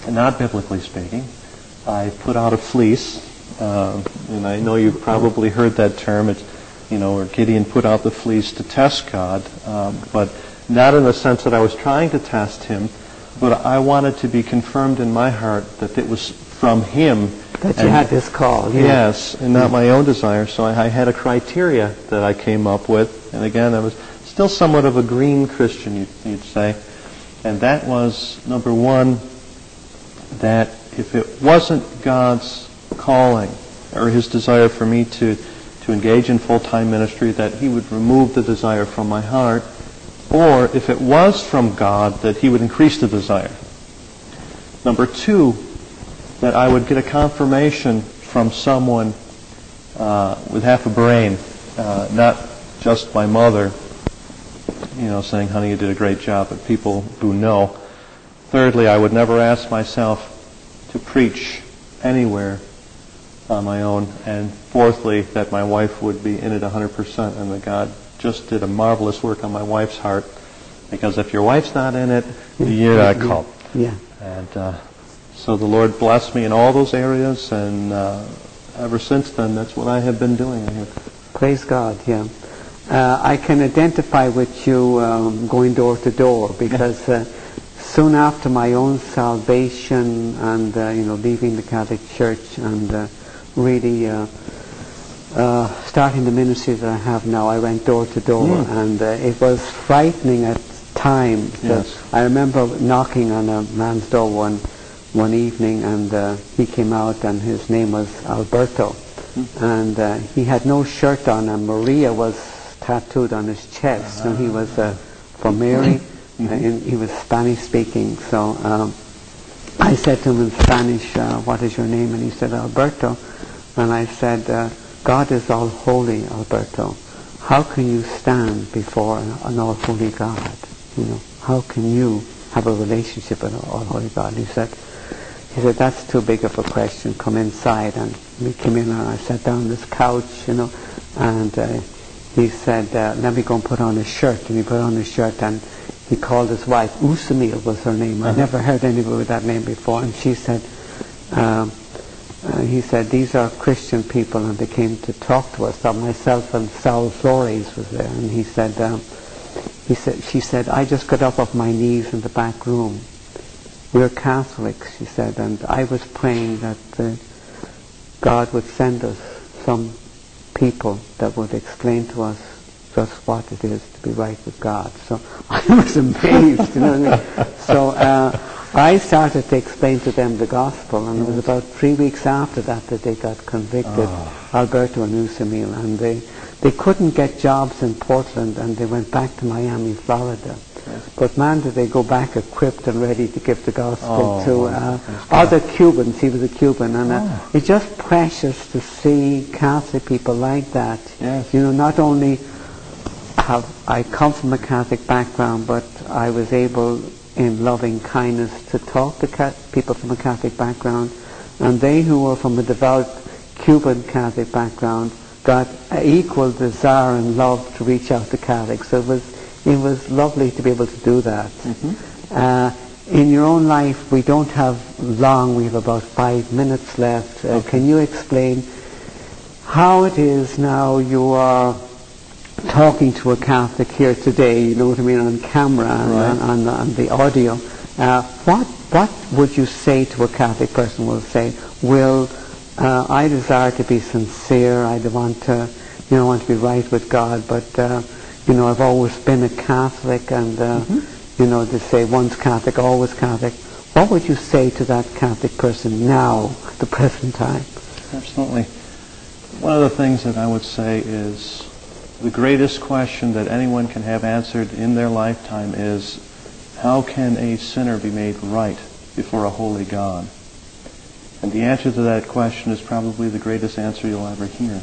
S2: not biblically speaking. I put out a fleece, uh, and I know you've probably heard that term. It's, you know, where Gideon put out the fleece to test God, um, but not in the sense that I was trying to test him, but I wanted to be confirmed in my heart that it was from him.
S1: That you had this call. Yeah.
S2: Yes, and not my own desire. So I, I had a criteria that I came up with, and again, I was still somewhat of a green Christian, you'd, you'd say, and that was, number one, that if it wasn't God's calling or his desire for me to, to engage in full-time ministry, that he would remove the desire from my heart, or if it was from God, that he would increase the desire. Number two, that I would get a confirmation from someone uh, with half a brain, uh, not just my mother, you know, saying, honey, you did a great job, but people who know. Thirdly, I would never ask myself to preach anywhere on my own. And fourthly, that my wife would be in it one hundred percent, and that God just did a marvelous work on my wife's heart. Because if your wife's not in it, you're not called.
S1: Yeah.
S2: And uh, so the Lord blessed me in all those areas, and uh, ever since then, that's what I have been doing. I have.
S1: Praise God, yeah. Uh, I can identify with you um, going door to door, because uh, soon after my own salvation and, uh, you know, leaving the Catholic Church and uh, really uh, uh, starting the ministry that I have now, I went door to door,
S2: mm.
S1: and uh, it was frightening at times.
S2: Yes.
S1: I remember knocking on a man's door one one evening, and uh, he came out, and his name was Alberto, mm. and uh, he had no shirt on, and Maria was tattooed on his chest, uh-huh. and he was uh, from Mary, mm-hmm. and he was Spanish speaking. So um, I said to him in Spanish, uh, what is your name? And he said, Alberto. And I said, uh, God is all holy, Alberto. How can you stand before an all holy God? You know, how can you have a relationship with an all holy God? And he said, he said, that's too big of a question. Come inside. And we came in, and I sat down on this couch, you know, and uh, he said, uh, let me go and put on a shirt. And he put on his shirt, and he called his wife, Usamil was her name. I uh-huh. never heard anybody with that name before. And she said, um, uh, he said, these are Christian people, and they came to talk to us. So myself and Saul Flores was there. And he said, um, he said, she said, I just got up off my knees in the back room. We're Catholics, she said, and I was praying that uh, God would send us some people that would explain to us just what it is to be right with God. So I was amazed, you know what I mean? So uh, I started to explain to them the gospel, and it was about three weeks after that that they got convicted, oh. Alberto and Usamil, and they, they couldn't get jobs in Portland, and they went back to Miami, Florida. Yes. But man, did they go back equipped and ready to give the gospel oh, to uh, other Cubans. He was a Cuban, and uh, oh. it's just precious to see Catholic people like that.
S2: Yes.
S1: You know, not only have I come from a Catholic background, but I was able, in loving kindness, to talk to Ca- people from a Catholic background, and they who were from a devout Cuban Catholic background got equal desire and love to reach out to Catholics. So it was It was lovely to be able to do that. Mm-hmm. Uh, in your own life, we don't have long. We have about five minutes left. Uh, okay. Can you explain how it is now you are talking to a Catholic here today, you know what I mean, on camera and
S2: right.
S1: on, on, on the audio? Uh, what what would you say to a Catholic person who will say, Will, uh, I desire to be sincere, I want to, you know, want to be right with God, but uh, you know, I've always been a Catholic, and, uh, mm-hmm. you know, they say once Catholic, always Catholic. What would you say to that Catholic person now, at the present time?
S2: Absolutely. One of the things that I would say is the greatest question that anyone can have answered in their lifetime is, how can a sinner be made right before a holy God? And the answer to that question is probably the greatest answer you'll ever hear.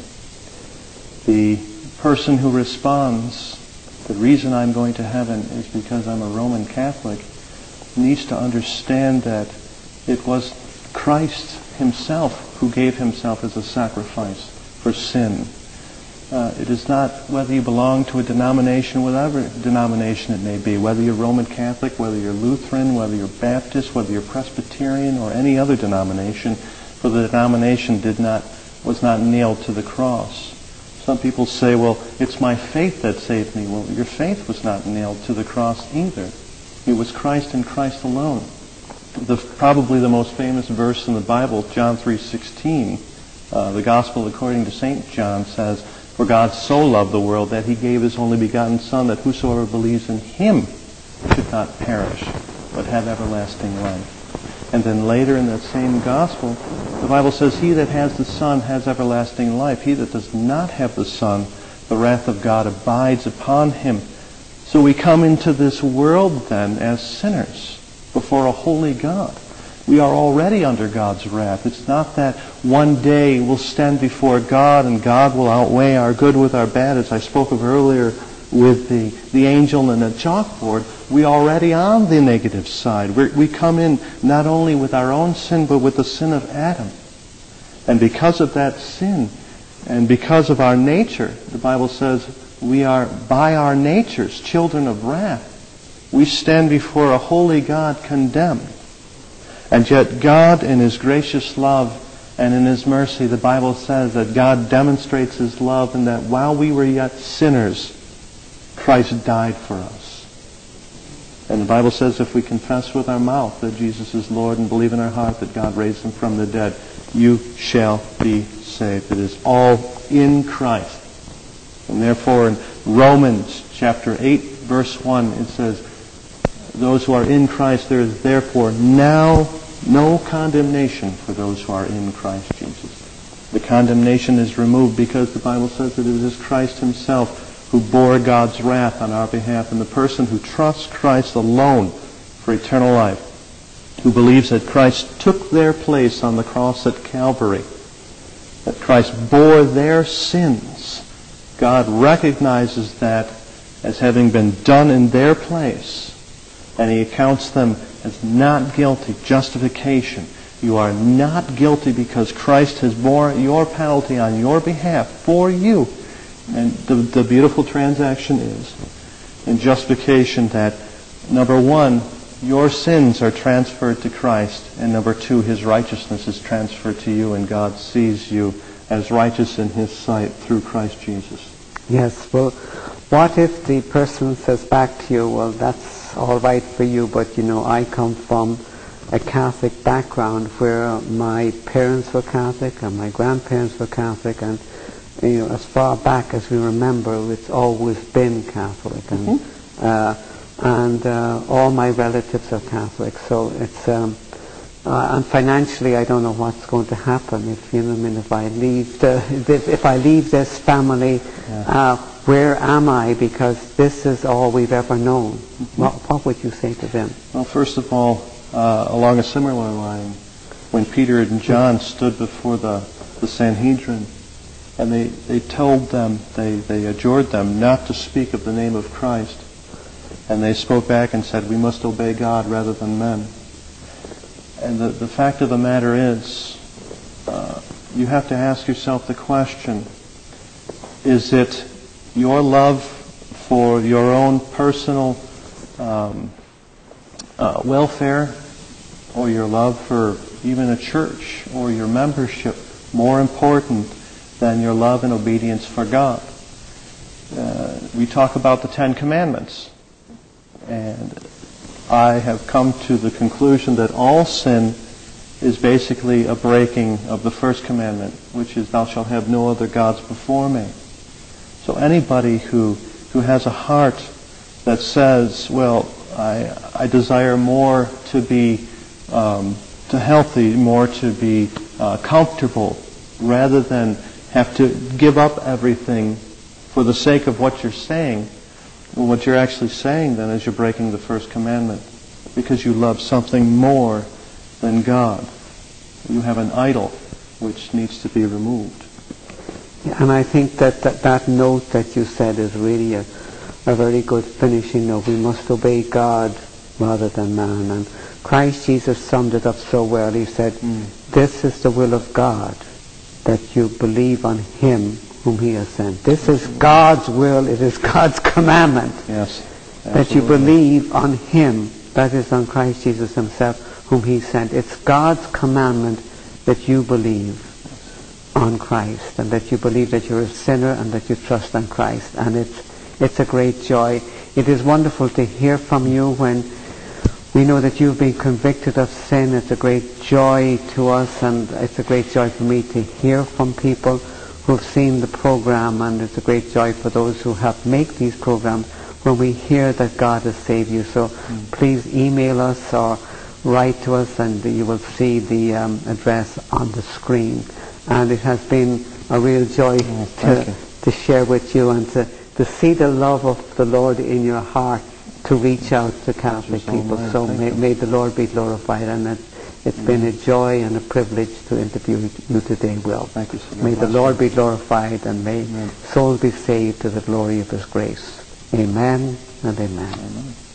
S2: The person who responds, the reason I'm going to heaven is because I'm a Roman Catholic, needs to understand that it was Christ himself who gave himself as a sacrifice for sin. Uh, it is not whether you belong to a denomination, whatever denomination it may be, whether you're Roman Catholic, whether you're Lutheran, whether you're Baptist, whether you're Presbyterian, or any other denomination, for the denomination did not was not nailed to the cross. Some people say, well, it's my faith that saved me. Well, your faith was not nailed to the cross either. It was Christ and Christ alone. The, probably the most famous verse in the Bible, John three sixteen, uh, the Gospel according to Saint John says, "For God so loved the world that he gave his only begotten Son, that whosoever believes in him should not perish, but have everlasting life." And then later in that same Gospel, the Bible says, "He that has the Son has everlasting life. He that does not have the Son, the wrath of God abides upon him." So we come into this world then as sinners before a holy God. We are already under God's wrath. It's not that one day we'll stand before God and God will outweigh our good with our bad, as I spoke of earlier with the, the angel and the chalkboard. We are already on the negative side. We're, we come in not only with our own sin, but with the sin of Adam. And because of that sin, and because of our nature, the Bible says we are, by our natures, children of wrath. We stand before a holy God condemned. And yet God, in his gracious love and in his mercy, the Bible says that God demonstrates his love, and that while we were yet sinners, Christ died for us. And the Bible says if we confess with our mouth that Jesus is Lord and believe in our heart that God raised him from the dead, you shall be saved. It is all in Christ. And therefore in Romans chapter eight, verse one, it says, "Those who are in Christ, there is therefore now no condemnation for those who are in Christ Jesus." The condemnation is removed because the Bible says that it is Christ himself who bore God's wrath on our behalf. And the person who trusts Christ alone for eternal life, who believes that Christ took their place on the cross at Calvary, that Christ bore their sins, God recognizes that as having been done in their place, and he accounts them as not guilty. Justification. You are not guilty because Christ has borne your penalty on your behalf for you. And the, the beautiful transaction is, in justification, that number one, your sins are transferred to Christ, and number two, his righteousness is transferred to you, and God sees you as righteous in his sight through Christ Jesus.
S1: Yes, well, what if the person says back to you, well, that's all right for you, but you know, I come from a Catholic background where my parents were Catholic and my grandparents were Catholic, and you know, as far back as we remember, it's always been Catholic, and mm-hmm. uh, and uh, all my relatives are Catholic. So it's um, uh, and financially, I don't know what's going to happen if you know. I mean, if I leave the if, if I leave this family, yeah. uh, where am I? Because this is all we've ever known. Mm-hmm. What, what would you say to them?
S2: Well, first of all, uh, along a similar line, when Peter and John stood before the the Sanhedrin, and they, they told them, they, they adjured them not to speak of the name of Christ. And they spoke back and said, we must obey God rather than men. And the, the fact of the matter is, uh, you have to ask yourself the question, is it your love for your own personal um, uh, welfare, or your love for even a church or your membership more important than your love and obedience for God? Uh, we talk about the Ten Commandments. And I have come to the conclusion that all sin is basically a breaking of the first commandment, which is, thou shalt have no other gods before me. So anybody who, who has a heart that says, well, I, I desire more to be um, to healthy, more to be uh, comfortable, rather than have to give up everything for the sake of what you're saying. Well, what you're actually saying then is you're breaking the first commandment, because you love something more than God. You have an idol which needs to be removed.
S1: Yeah, and I think that, that that note that you said is really a, a very good finishing note. We must obey God rather than man. And Christ Jesus summed it up so well. He said, mm. this is the will of God, that you believe on him whom he has sent. This is God's will. It is God's commandment.
S2: Yes.
S1: That you believe on him, that is on Christ Jesus himself, whom he sent. It's God's commandment that you believe on Christ, and that you believe that you're a sinner and that you trust on Christ. And it's, it's a great joy. It is wonderful to hear from you when we know that you've been convicted of sin. It's a great joy to us, and it's a great joy for me to hear from people who've seen the program, and it's a great joy for those who help make these programs when we hear that God has saved you. So mm. please email us or write to us, and you will see the um, address on the screen. And it has been a real joy
S2: oh,
S1: to, to share with you, and to, to see the love of the Lord in your heart to reach out to Catholic so people. Much. So may, may the Lord be glorified, and it, it's mm. been a joy and a privilege to interview you today, Will.
S2: Thank you so much.
S1: May the Lord be glorified, and may Amen. Souls be saved to the glory of his grace. Amen and amen.
S2: Amen.